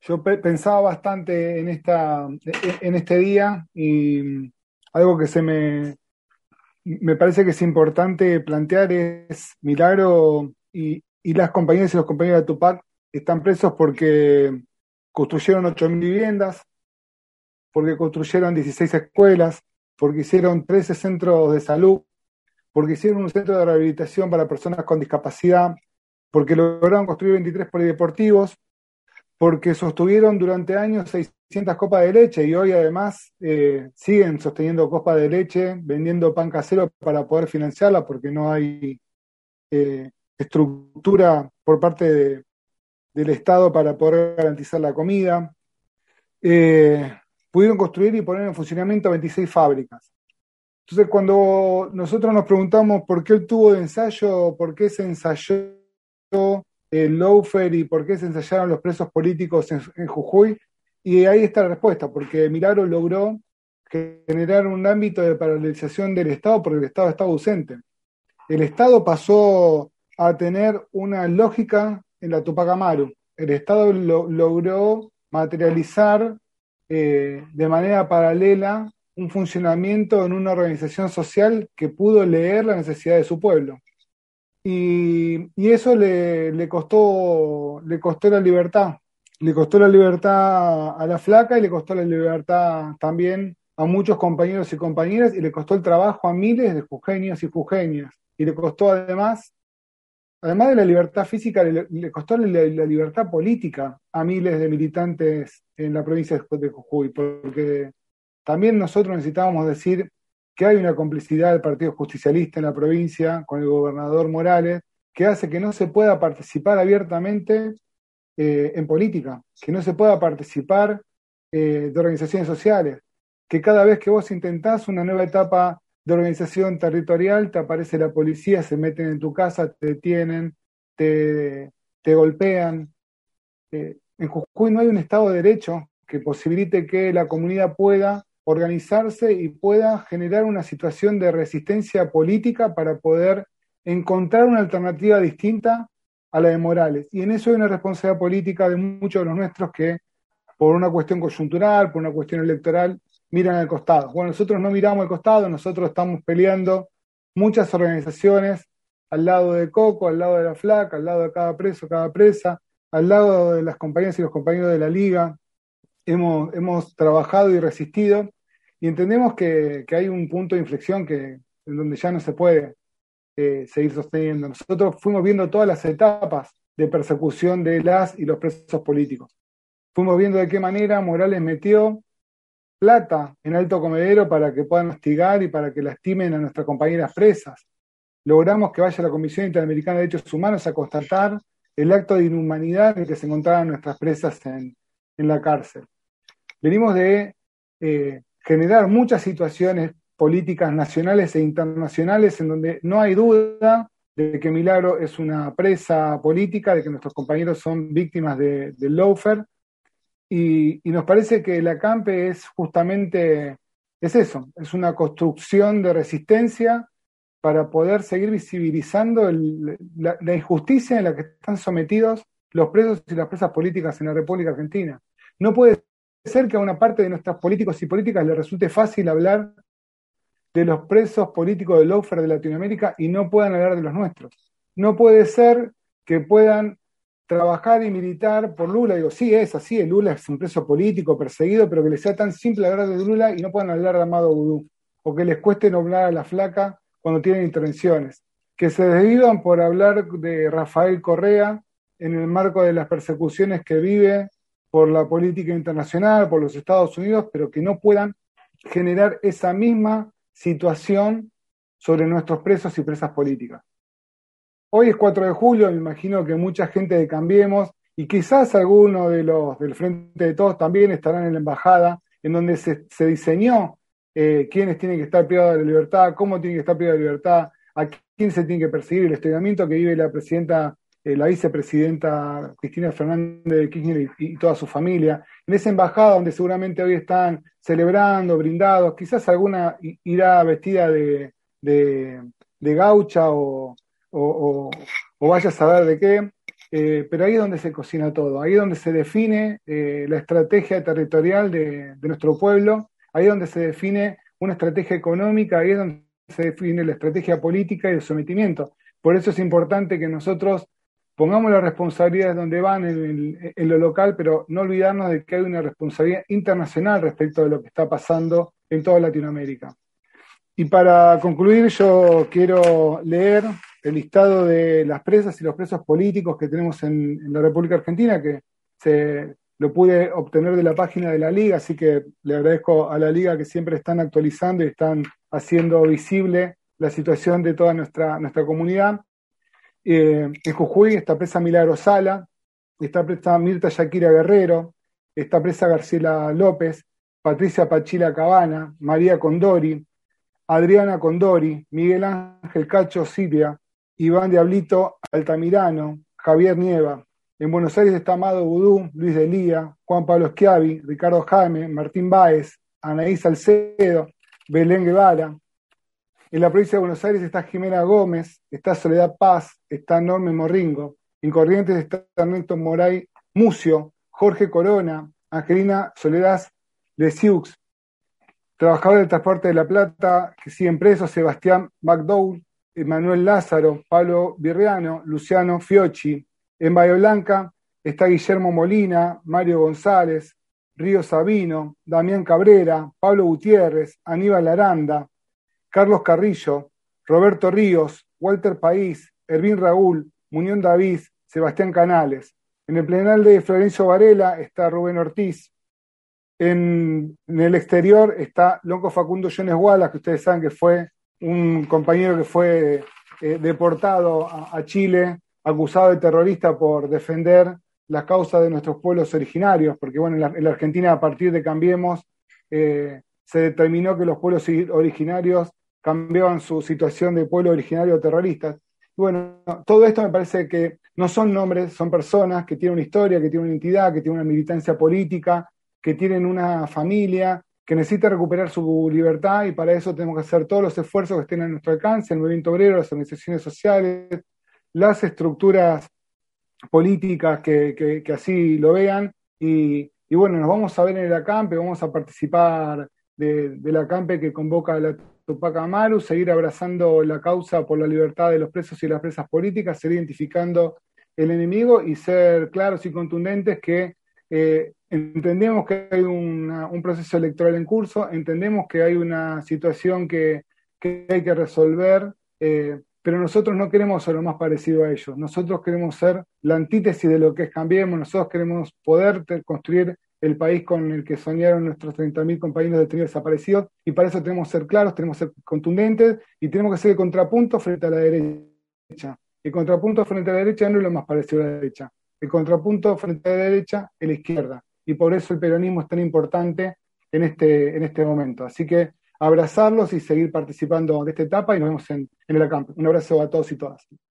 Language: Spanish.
Yo pensaba bastante en este día y algo que me parece que es importante plantear es Milagro y las compañeras y los compañeros de Tupac están presos porque construyeron 8.000 viviendas, porque construyeron 16 escuelas, porque hicieron 13 centros de salud, porque hicieron un centro de rehabilitación para personas con discapacidad, porque lograron construir 23 polideportivos, porque sostuvieron durante años 600 copas de leche y hoy además siguen sosteniendo copas de leche, vendiendo pan casero para poder financiarla porque no hay estructura por parte del Estado para poder garantizar la comida. Eh, Pudieron construir y poner en funcionamiento 26 fábricas. Entonces, cuando nosotros nos preguntamos por qué el tubo de ensayo, por qué se ensayó el lawfare y por qué se ensayaron los presos políticos en Jujuy, y ahí está la respuesta, porque Milagro logró generar un ámbito de paralelización del Estado porque el Estado estaba ausente. El Estado pasó a tener una lógica en la Tupac Amaru. El Estado logró materializar de manera paralela un funcionamiento en una organización social que pudo leer la necesidad de su pueblo. Y eso le costó la libertad. Le costó la libertad a la flaca y le costó la libertad también a muchos compañeros y compañeras y le costó el trabajo a miles de jujeños y jujeñas. Y le costó además de la libertad física, le costó la libertad política a miles de militantes en la provincia de Jujuy, porque también nosotros necesitábamos decir que hay una complicidad del Partido Justicialista en la provincia con el gobernador Morales que hace que no se pueda participar abiertamente en política, que no se pueda participar de organizaciones sociales, que cada vez que vos intentás una nueva etapa de organización territorial, te aparece la policía, se meten en tu casa, te detienen, te golpean. En Jujuy no hay un Estado de Derecho que posibilite que la comunidad pueda organizarse y pueda generar una situación de resistencia política para poder encontrar una alternativa distinta a la de Morales. Y en eso hay una responsabilidad política de muchos de los nuestros que, por una cuestión coyuntural, por una cuestión electoral, miran al costado. Bueno, nosotros no miramos al costado, nosotros estamos peleando muchas organizaciones al lado de Coco, al lado de la Flaca, al lado de cada preso, cada presa, al lado de las compañeras y los compañeros de la Liga. Hemos trabajado y resistido y entendemos que hay un punto de inflexión en donde ya no se puede seguir sosteniendo. Nosotros fuimos viendo todas las etapas de persecución de las y los presos políticos. Fuimos viendo de qué manera Morales metió plata en Alto Comedero para que puedan hostigar y para que lastimen a nuestras compañeras presas. Logramos que vaya la Comisión Interamericana de Derechos Humanos a constatar el acto de inhumanidad en el que se encontraban nuestras presas en la cárcel. Venimos de generar muchas situaciones políticas nacionales e internacionales en donde no hay duda de que Milagro es una presa política, de que nuestros compañeros son víctimas del lawfare, y nos parece que la CAMPE es justamente, es eso, es una construcción de resistencia para poder seguir visibilizando la injusticia en la que están sometidos los presos y las presas políticas en la República Argentina. No puede ser que a una parte de nuestros políticos y políticas les resulte fácil hablar de los presos políticos del lawfare de Latinoamérica y no puedan hablar de los nuestros. No puede ser que puedan trabajar y militar por Lula. Digo, sí, es así, el Lula es un preso político perseguido, pero que les sea tan simple hablar de Lula y no puedan hablar de Amado Vudú, o que les cueste nombrar a la flaca cuando tienen intervenciones, que se desvivan por hablar de Rafael Correa en el marco de las persecuciones que vive por la política internacional, por los Estados Unidos, pero que no puedan generar esa misma situación sobre nuestros presos y presas políticas. Hoy es 4 de julio, me imagino que mucha gente de Cambiemos y quizás alguno de los del Frente de Todos también estarán en la embajada, en donde se diseñó quiénes tienen que estar privados de la libertad, cómo tienen que estar privados de la libertad, a quién se tiene que perseguir, el hostigamiento que vive la presidenta, la vicepresidenta Cristina Fernández de Kirchner y toda su familia. En esa embajada donde seguramente hoy están celebrando, brindados, quizás alguna irá vestida de gaucha o, o vaya a saber de qué, pero ahí es donde se cocina todo, ahí es donde se define la estrategia territorial de nuestro pueblo, ahí es donde se define una estrategia económica, ahí es donde se define la estrategia política y el sometimiento. Por eso es importante que nosotros pongamos las responsabilidades donde van en lo local, pero no olvidarnos de que hay una responsabilidad internacional respecto de lo que está pasando en toda Latinoamérica. Y para concluir, yo quiero leer el listado de las presas y los presos políticos que tenemos en la República Argentina, que lo pude obtener de la página de la Liga, así que le agradezco a la Liga que siempre están actualizando y están haciendo visible la situación de toda nuestra comunidad. En Jujuy está presa Milagro Sala, está presa Mirta Shakira Guerrero, está presa Garciela López, Patricia Pachila Cabana, María Condori, Adriana Condori, Miguel Ángel Cacho Silvia, Iván Diablito Altamirano, Javier Nieva. En Buenos Aires está Amado Vudú, Luis Delía, Juan Pablo Schiavi, Ricardo Jaime, Martín Báez, Anaí Salcedo, Belén Guevara. En la provincia de Buenos Aires está Jimena Gómez, está Soledad Paz, está Norme Morringo. En Corrientes está Ernesto Moray Mucio, Jorge Corona, Angelina Soledad Lesiux. Trabajador del transporte de La Plata, que siguen presos, Sebastián McDowell, Manuel Lázaro, Pablo Virreano, Luciano Fiocchi. En Bahía Blanca está Guillermo Molina, Mario González, Río Sabino, Damián Cabrera, Pablo Gutiérrez, Aníbal Aranda, Carlos Carrillo, Roberto Ríos, Walter País, Ervin Raúl, Muñón David, Sebastián Canales. En el plenario de Florencio Varela está Rubén Ortiz. En el exterior está Lonco Facundo Jones Wallace, que ustedes saben que fue un compañero que fue deportado a Chile, acusado de terrorista por defender la causa de nuestros pueblos originarios, porque bueno, en la Argentina, a partir de Cambiemos, se determinó que los pueblos originarios cambiaban su situación de pueblo originario a terroristas. Y bueno, todo esto me parece que no son nombres, son personas que tienen una historia, que tienen una identidad, que tienen una militancia política, que tienen una familia, que necesita recuperar su libertad, y para eso tenemos que hacer todos los esfuerzos que estén a nuestro alcance, el movimiento obrero, las organizaciones sociales, las estructuras políticas que así lo vean, y bueno, nos vamos a ver en el acampe, vamos a participar del acampe que convoca la Tupac Amaru, seguir abrazando la causa por la libertad de los presos y las presas políticas, seguir identificando el enemigo y ser claros y contundentes que entendemos que hay un proceso electoral en curso, entendemos que hay una situación que hay que resolver, pero nosotros no queremos ser lo más parecido a ellos, nosotros queremos ser la antítesis de lo que es Cambiemos, nosotros queremos poder construir el país con el que soñaron nuestros 30.000 compañeros detenidos desaparecidos, y para eso tenemos que ser claros, tenemos que ser contundentes, y tenemos que ser el contrapunto frente a la derecha. El contrapunto frente a la derecha no es lo más parecido a la derecha, el contrapunto frente a la derecha es la izquierda, y por eso el peronismo es tan importante en este momento. Así que abrazarlos y seguir participando de esta etapa, y nos vemos en el acampe. Un abrazo a todos y todas.